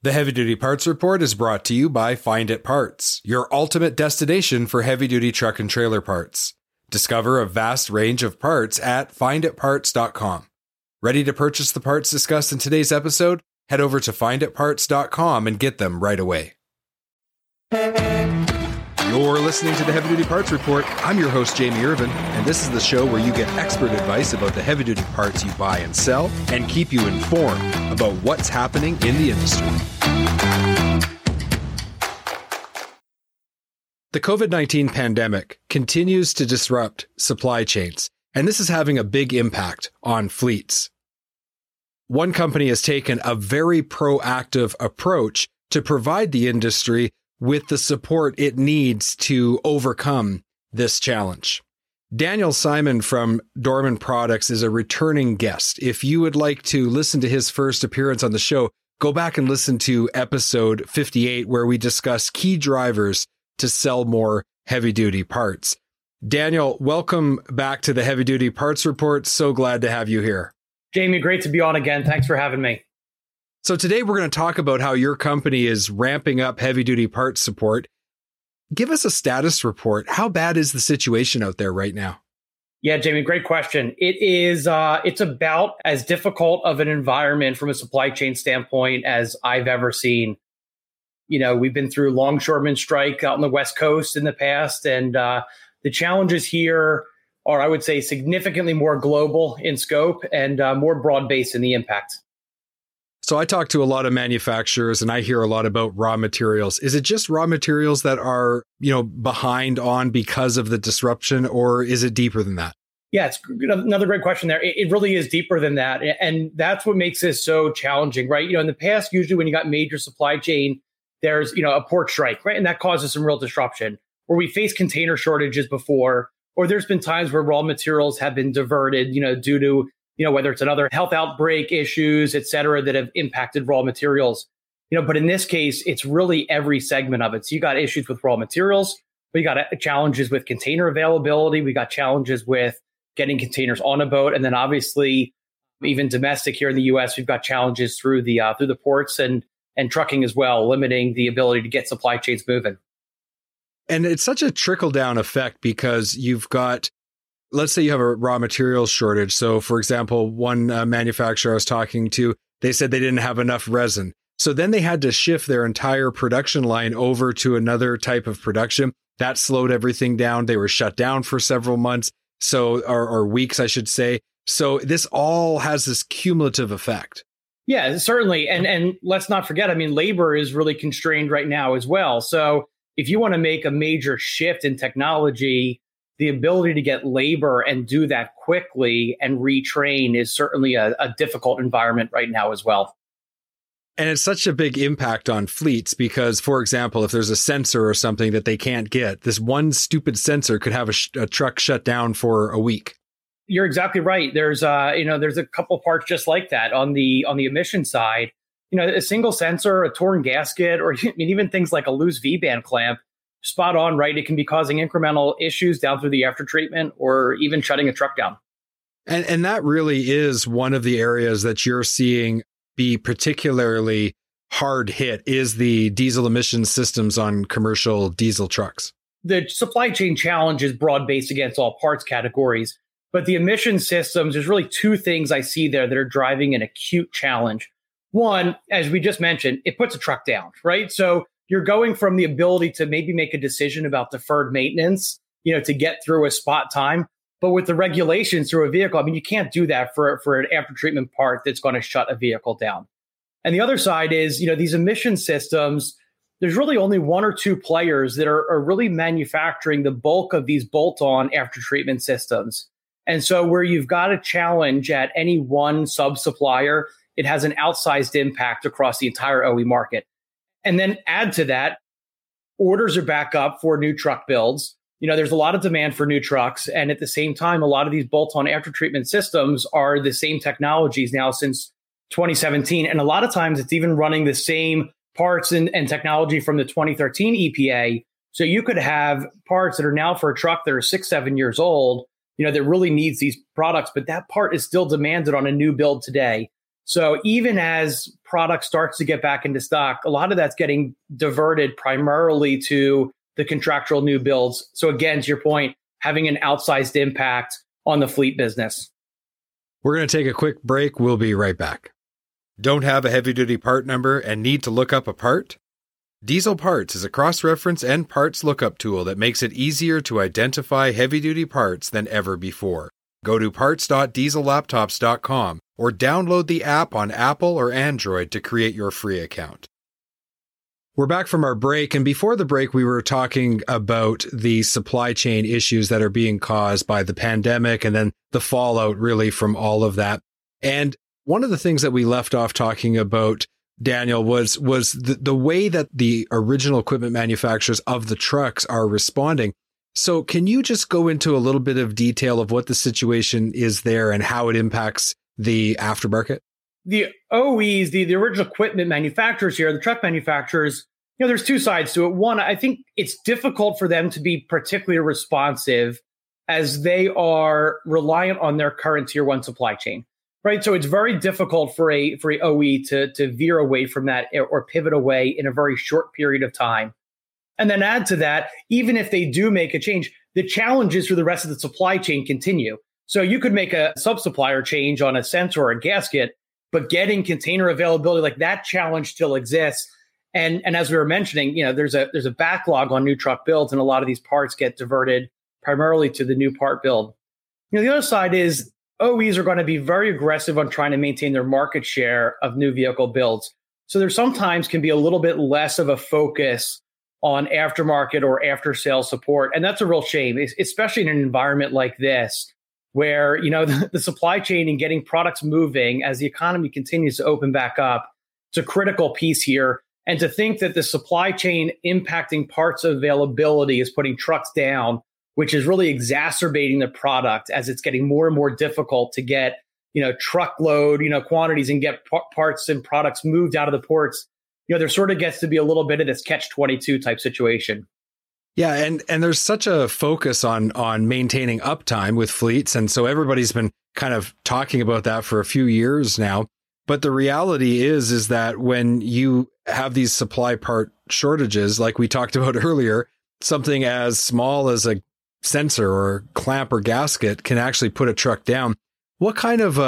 The Heavy Duty Parts Report is brought to you by Find It Parts, your ultimate destination for heavy-duty truck and trailer parts. Discover a vast range of parts at finditparts.com. Ready to purchase the parts discussed in today's episode? Head over to finditparts.com and get them right away. You're listening to the Heavy Duty Parts Report. I'm your host, Jamie Irvin, and this is the show where you get expert advice about the heavy-duty parts you buy and sell and keep you informed about what's happening in the industry. The COVID-19 pandemic continues to disrupt supply chains, and this is having a big impact on fleets. One company has taken a very proactive approach to provide the industry with the support it needs to overcome this challenge. Daniel Simon from Dorman Products is a returning guest. If you would like to listen to his first appearance on the show, go back and listen to episode 58, where we discuss key drivers to sell more heavy-duty parts. Daniel, welcome back to the Heavy Duty Parts Report. So glad to have you here. Jamie, great to be on again. Thanks for having me. So today we're going to talk about how your company is ramping up heavy-duty parts support. Give us a status report. How bad is the situation out there right now? Yeah, Jamie, great question. It's about as difficult of an environment from a supply chain standpoint as I've ever seen. You know, we've been through longshoreman strike out on the West Coast in the past, and the challenges here are, I would say, significantly more global in scope and more broad-based in the impact. So I talk to a lot of manufacturers and I hear a lot about raw materials. Is it just raw materials that are, behind on because of the disruption, or is it deeper than that? Yeah, it's another great question there. It really is deeper than that. And that's what makes this so challenging, right? In the past, usually when you got major supply chain, there's, a port strike, right? And that causes some real disruption. Where we faced container shortages before, or there's been times where raw materials have been diverted, due to whether it's another health outbreak issues, et cetera, that have impacted raw materials. But in this case, it's really every segment of it. So you got issues with raw materials, but you got challenges with container availability. We got challenges with getting containers on a boat. And then obviously, even domestic here in the US, we've got challenges through the ports and trucking as well, limiting the ability to get supply chains moving. And it's such a trickle-down effect because you've got, let's say you have a raw materials shortage. So, for example, one manufacturer I was talking to, they said they didn't have enough resin. So then they had to shift their entire production line over to another type of production. That slowed everything down. They were shut down for several months, or weeks, I should say. So this all has this cumulative effect. Yeah, certainly. And let's not forget, labor is really constrained right now as well. So if you want to make a major shift in technology, the ability to get labor and do that quickly and retrain is certainly a difficult environment right now as well. And it's such a big impact on fleets because, for example, if there's a sensor or something that they can't get, this one stupid sensor could have a truck shut down for a week. You're exactly right. There's a couple parts just like that on the emission side. A single sensor, a torn gasket, or even things like a loose V-band clamp, spot on, right? It can be causing incremental issues down through the after treatment or even shutting a truck down. And that really is one of the areas that you're seeing be particularly hard hit is the diesel emission systems on commercial diesel trucks. The supply chain challenge is broad-based against all parts categories, but the emission systems, there's really two things I see there that are driving an acute challenge. One, as we just mentioned, it puts a truck down, right? So you're going from the ability to maybe make a decision about deferred maintenance, to get through a spot time. But with the regulations through a vehicle, you can't do that for an after treatment part that's going to shut a vehicle down. And the other side is, these emission systems, there's really only one or two players that are really manufacturing the bulk of these bolt-on after treatment systems. And so where you've got a challenge at any one sub-supplier, it has an outsized impact across the entire OE market. And then add to that, orders are back up for new truck builds. There's a lot of demand for new trucks. And at the same time, a lot of these bolt-on after treatment systems are the same technologies now since 2017. And a lot of times it's even running the same parts and technology from the 2013 EPA. So you could have parts that are now for a truck that are 6-7 years old, that really needs these products, but that part is still demanded on a new build today. So even as product starts to get back into stock, a lot of that's getting diverted primarily to the contractual new builds. So again, to your point, having an outsized impact on the fleet business. We're going to take a quick break. We'll be right back. Don't have a heavy-duty part number and need to look up a part? Diesel Parts is a cross-reference and parts lookup tool that makes it easier to identify heavy-duty parts than ever before. Go to parts.diesellaptops.com or download the app on Apple or Android to create your free account. We're back from our break, and before the break, we were talking about the supply chain issues that are being caused by the pandemic and then the fallout really from all of that. And one of the things that we left off talking about, Daniel, was the way that the original equipment manufacturers of the trucks are responding. So can you just go into a little bit of detail of what the situation is there and how it impacts the aftermarket? The OEs, the original equipment manufacturers here, the truck manufacturers, there's two sides to it. One, I think it's difficult for them to be particularly responsive as they are reliant on their current tier one supply chain, right? So it's very difficult for a OE to veer away from that or pivot away in a very short period of time. And then add to that, even if they do make a change, the challenges for the rest of the supply chain continue. So you could make a sub-supplier change on a sensor or a gasket, but getting container availability, like that challenge still exists. And as we were mentioning, there's a backlog on new truck builds, and a lot of these parts get diverted primarily to the new part build. The other side is OEs are going to be very aggressive on trying to maintain their market share of new vehicle builds. So there sometimes can be a little bit less of a focus on aftermarket or after sales support. And that's a real shame, especially in an environment like this, where, the supply chain and getting products moving as the economy continues to open back up. It's a critical piece here. And to think that the supply chain impacting parts availability is putting trucks down, which is really exacerbating the product as it's getting more and more difficult to get, truckload, quantities and get parts and products moved out of the ports. There sort of gets to be a little bit of this catch-22 type situation. Yeah, and there's such a focus on maintaining uptime with fleets. And so everybody's been kind of talking about that for a few years now. But the reality is that when you have these supply part shortages, like we talked about earlier, something as small as a sensor or clamp or gasket can actually put a truck down. What kind of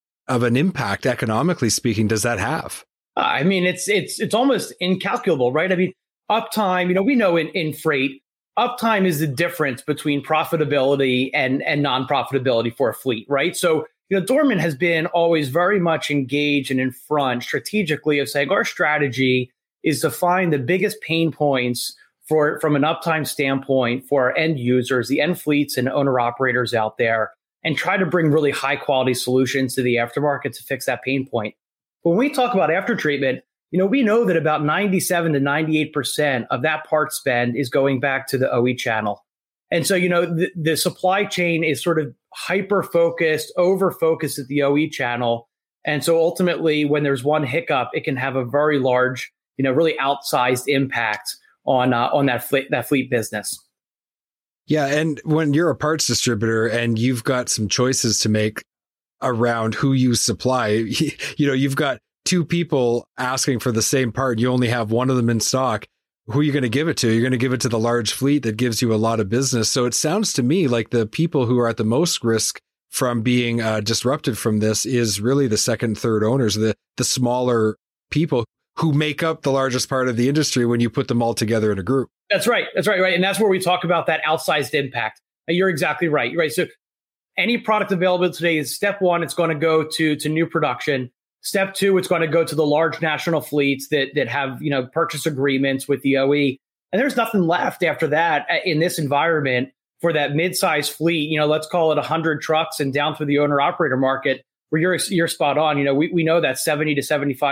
an impact, economically speaking, does that have? I mean, it's almost incalculable, right? I mean, uptime, we know in freight, uptime is the difference between profitability and non-profitability for a fleet, right? So, Dorman has been always very much engaged and in front strategically of saying our strategy is to find the biggest pain points from an uptime standpoint for our end users, the end fleets and owner operators out there, and try to bring really high quality solutions to the aftermarket to fix that pain point. When we talk about after treatment, we know that about 97 to 98% of that part spend is going back to the OE channel. And so, the supply chain is sort of hyper-focused, over-focused at the OE channel. And so ultimately, when there's one hiccup, it can have a very large, really outsized impact on that fleet business. Yeah, and when you're a parts distributor and you've got some choices to make around who you supply, you've got two people asking for the same part. You only have one of them in stock. Who are you going to give it to? You're going to give it to the large fleet that gives you a lot of business. So it sounds to me like the people who are at the most risk from being disrupted from this is really the second, third owners, the smaller people who make up the largest part of the industry when you put them all together in a group. That's right. Right. And that's where we talk about that outsized impact. You're exactly right. Right. So any product available today is step one, it's going to go to new production. Step two, it's going to go to the large national fleets that have, purchase agreements with the OE. And there's nothing left after that in this environment for that mid-sized fleet, let's call it 100 trucks and down through the owner operator market where you're spot on. We know that 70 to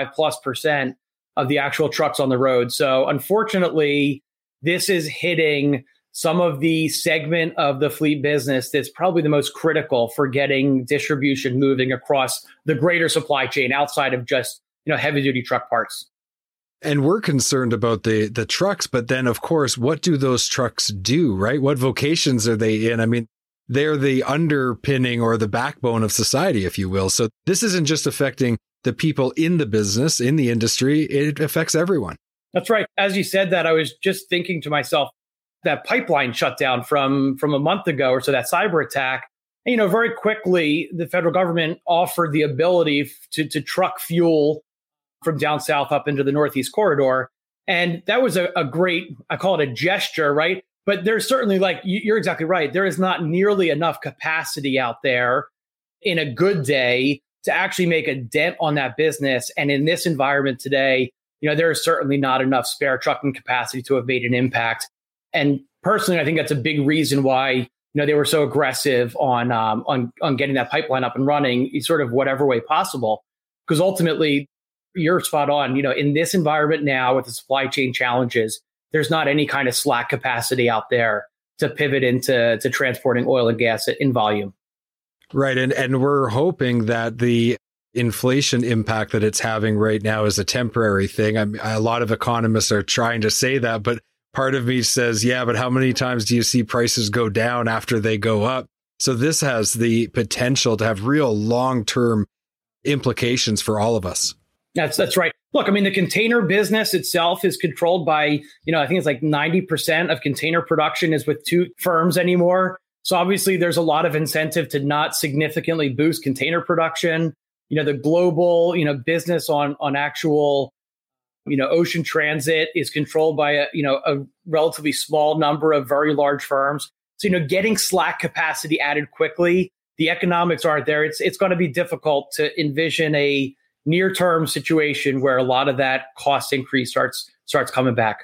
75+% of the actual trucks on the road. So unfortunately, this is hitting some of the segment of the fleet business that's probably the most critical for getting distribution moving across the greater supply chain outside of just, heavy duty truck parts. And we're concerned about the trucks, but then of course, what do those trucks do, right? What vocations are they in? I mean, they're the underpinning or the backbone of society, if you will. So this isn't just affecting the people in the business, in the industry, it affects everyone. That's right. As you said that, I was just thinking to myself, that pipeline shut down from a month ago or so, that cyber attack. And, very quickly, the federal government offered the ability to truck fuel from down south up into the Northeast corridor. And that was a great, I call it a gesture, right? But there's certainly, like, you're exactly right. There is not nearly enough capacity out there in a good day to actually make a dent on that business. And in this environment today, there is certainly not enough spare trucking capacity to have made an impact. And personally, I think that's a big reason why, they were so aggressive on getting that pipeline up and running in sort of whatever way possible. Because ultimately, you're spot on. In this environment now with the supply chain challenges, there's not any kind of slack capacity out there to pivot into transporting oil and gas in volume. Right. And we're hoping that the inflation impact that it's having right now is a temporary thing. A lot of economists are trying to say that, but part of me says, yeah, but how many times do you see prices go down after they go up? So this has the potential to have real long-term implications for all of us. That's right. Look, the container business itself is controlled by, I think it's like 90% of container production is with two firms anymore. So obviously there's a lot of incentive to not significantly boost container production. The global, business on actual, ocean transit is controlled by a relatively small number of very large firms. So, getting slack capacity added quickly, the economics aren't there. It's going to be difficult to envision a near-term situation where a lot of that cost increase starts coming back.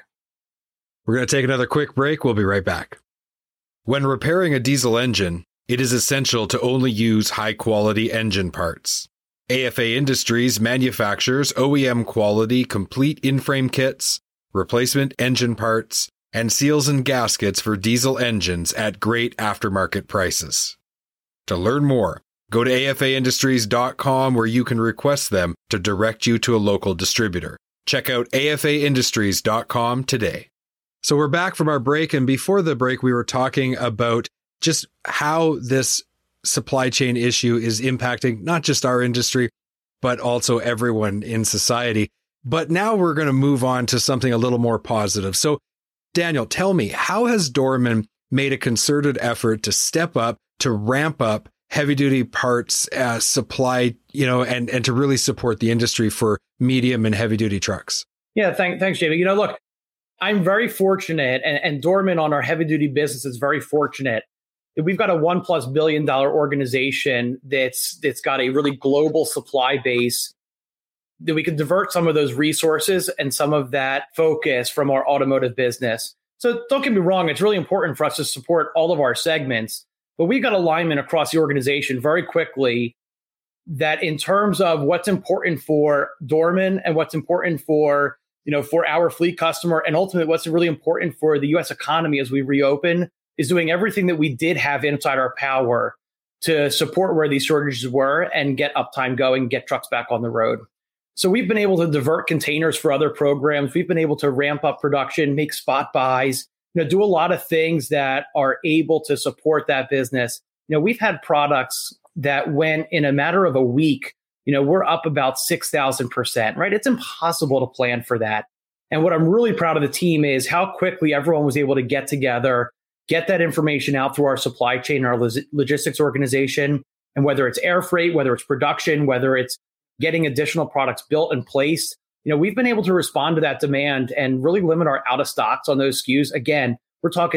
We're going to take another quick break. We'll be right back. When repairing a diesel engine, it is essential to only use high-quality engine parts. AFA Industries manufactures OEM quality complete in-frame kits, replacement engine parts, and seals and gaskets for diesel engines at great aftermarket prices. To learn more, go to afaindustries.com where you can request them to direct you to a local distributor. Check out afaindustries.com today. So we're back from our break, and before the break, we were talking about just how this supply chain issue is impacting not just our industry, but also everyone in society. But now we're going to move on to something a little more positive. So, Daniel, tell me, how has Dorman made a concerted effort to step up, to ramp up heavy-duty parts supply, and to really support the industry for medium and heavy-duty trucks? Yeah, thanks, Jamie. Look, I'm very fortunate, and Dorman on our heavy-duty business is very fortunate. We've got a $1+ billion organization that's got a really global supply base that we can divert some of those resources and some of that focus from our automotive business. So don't get me wrong, it's really important for us to support all of our segments, but we've got alignment across the organization very quickly that in terms of what's important for Dorman and what's important for our fleet customer, and ultimately what's really important for the U.S. economy as we reopen, is doing everything that we did have inside our power to support where these shortages were and get uptime going, get trucks back on the road. So we've been able to divert containers for other programs. We've been able to ramp up production, make spot buys, do a lot of things that are able to support that business. We've had products that went in a matter of a week, we're up about 6,000%, right? It's impossible to plan for that. And what I'm really proud of the team is how quickly everyone was able to get together, get that information out through our supply chain, our logistics organization, and whether it's air freight, whether it's production, whether it's getting additional products built and placed, we've been able to respond to that demand and really limit our out of stocks on those SKUs. Again, we're talking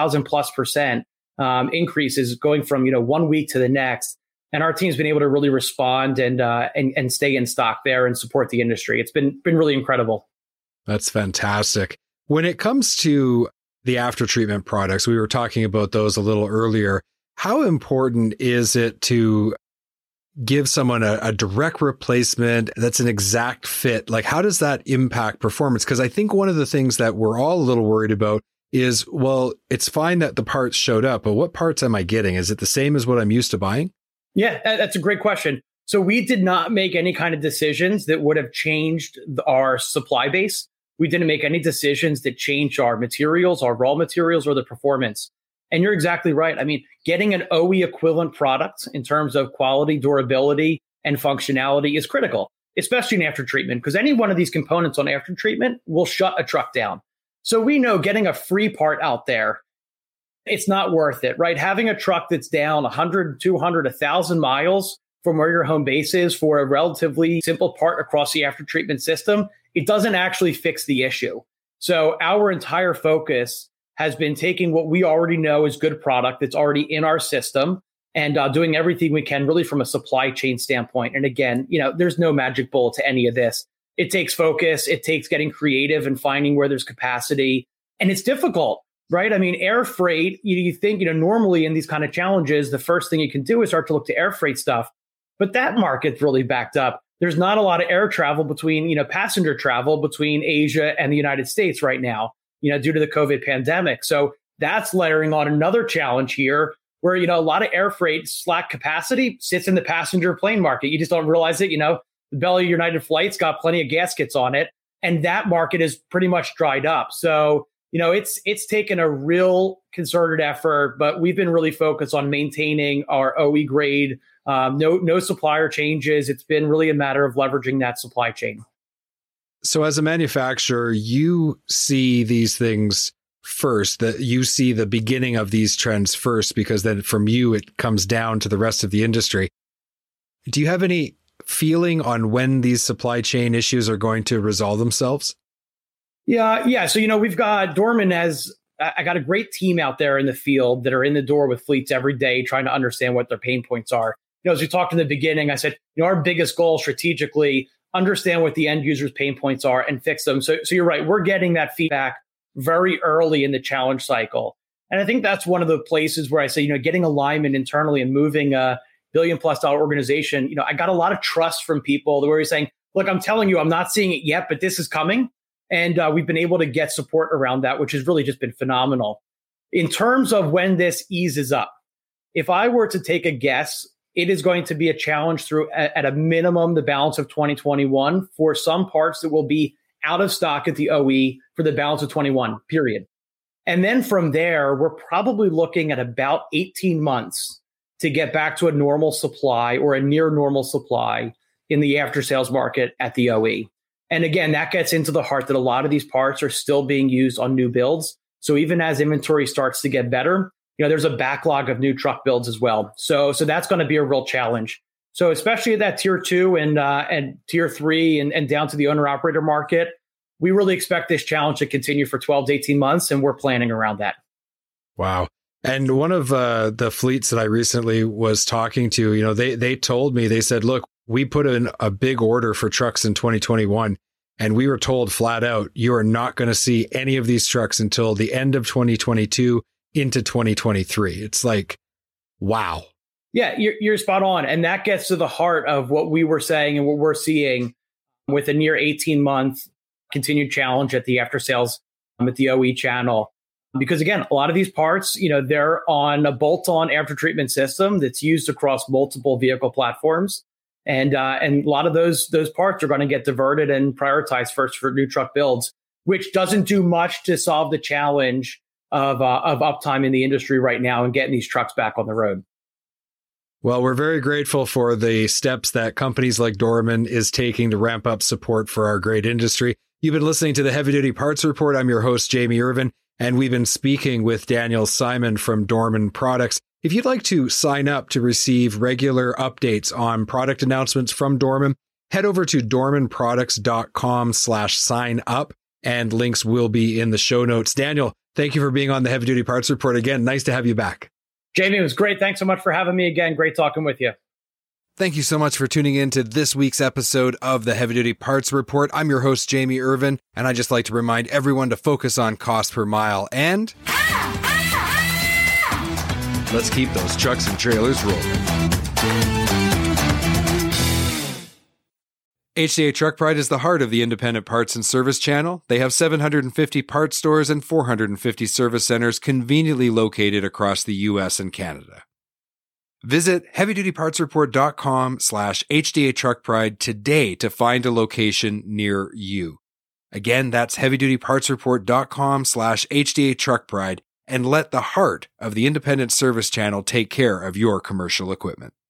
6,000+% increases going from 1 week to the next, and our team's been able to really respond and stay in stock there and support the industry. It's been really incredible. That's fantastic. When it comes to the after treatment products, we were talking about those a little earlier. How important is it to give someone a direct replacement that's an exact fit? Like, how does that impact performance? Because I think one of the things that we're all a little worried about is, well, it's fine that the parts showed up, but what parts am I getting? Is it the same as what I'm used to buying? Yeah, that's a great question. So we did not make any kind of decisions that would have changed our supply base. We didn't make any decisions that changed our materials, our raw materials, or the performance. And you're exactly right. Getting an OE equivalent product in terms of quality, durability, and functionality is critical. especially in after treatment, because any one of these components on after treatment will shut a truck down. So we know getting a free part out there, it's not worth it, right? Having a truck that's down 100, 200, 1,000 miles from where your home base is for a relatively simple part across the after treatment system, it doesn't actually fix the issue. So our entire focus has been taking what we already know is good product that's already in our system and doing everything we can really from a supply chain standpoint. And again, there's no magic bullet to any of this. It takes focus. It takes getting creative and finding where there's capacity. And it's difficult, right? I mean, air freight, you think, normally in these kind of challenges, the first thing you can do is start to look to air freight stuff. But that market's really backed up. There's not a lot of air travel between, passenger travel between Asia and the United States right now, due to the COVID pandemic. So that's layering on another challenge here where, a lot of air freight slack capacity sits in the passenger plane market. You just don't realize it. The belly of United flight's got plenty of gaskets on it, and that market is pretty much dried up. So, it's taken a real concerted effort, but we've been really focused on maintaining our OE grade, no supplier changes. It's been really a matter of leveraging that supply chain. So as a manufacturer, you see these things first, that you see the beginning of these trends first, because then from you, it comes down to the rest of the industry. Do you have any feeling on when these supply chain issues are going to resolve themselves? Yeah. So, we've got Dorman I got a great team out there in the field that are in the door with fleets every day, trying to understand what their pain points are. As we talked in the beginning, I said, our biggest goal strategically, understand what the end user's pain points are and fix them. So you're right. We're getting that feedback very early in the challenge cycle. And I think that's one of the places where I say, getting alignment internally and moving a $1 billion+ organization, I got a lot of trust from people where you're saying, look, I'm telling you, I'm not seeing it yet, but this is coming. And we've been able to get support around that, which has really just been phenomenal. In terms of when this eases up, if I were to take a guess, it is going to be a challenge through, at a minimum, the balance of 2021 for some parts that will be out of stock at the OE for the balance of 21, period. And then from there, we're probably looking at about 18 months to get back to a normal supply or a near normal supply in the after sales market at the OE. And again, that gets into the heart that a lot of these parts are still being used on new builds. So even as inventory starts to get better, there's a backlog of new truck builds as well. So that's going to be a real challenge. So especially at that tier 2 and tier 3 and down to the owner operator market, we really expect this challenge to continue for 12 to 18 months, and we're planning around that. Wow. And one of the fleets that I recently was talking to, they told me, they said, look, we put in a big order for trucks in 2021, and we were told flat out, you are not going to see any of these trucks until the end of 2022 into 2023. It's like, wow. Yeah, you're spot on. And that gets to the heart of what we were saying and what we're seeing with a near 18-month continued challenge at the after sales at the OE channel. Because again, a lot of these parts, they're on a bolt-on after treatment system that's used across multiple vehicle platforms. And a lot of those parts are going to get diverted and prioritized first for new truck builds, which doesn't do much to solve the challenge of uptime in the industry right now and getting these trucks back on the road. Well, we're very grateful for the steps that companies like Dorman is taking to ramp up support for our great industry. You've been listening to the Heavy Duty Parts Report. I'm your host, Jamie Irvin, and we've been speaking with Daniel Simon from Dorman Products. If you'd like to sign up to receive regular updates on product announcements from Dorman, head over to dormanproducts.com/sign up, and links will be in the show notes. Daniel, thank you for being on the Heavy Duty Parts Report again. Nice to have you back. Jamie, it was great. Thanks so much for having me again. Great talking with you. Thank you so much for tuning in to this week's episode of the Heavy Duty Parts Report. I'm your host, Jamie Irvin, and I just like to remind everyone to focus on cost per mile and let's keep those trucks and trailers rolling. HDA Truck Pride is the heart of the independent parts and service channel. They have 750 parts stores and 450 service centers conveniently located across the U.S. and Canada. Visit heavydutypartsreport.com/HDA Truck Pride today to find a location near you. Again, that's heavydutypartsreport.com/HDA Truck Pride, and let the heart of the independent service channel take care of your commercial equipment.